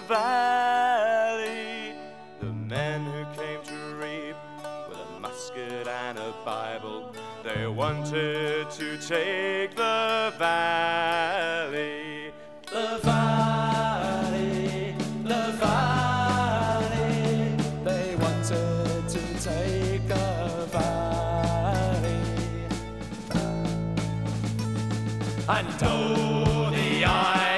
valley. The men who came to reap with a musket and a Bible, they wanted to take the valley. The valley, the valley, they wanted to take the valley. And oh, the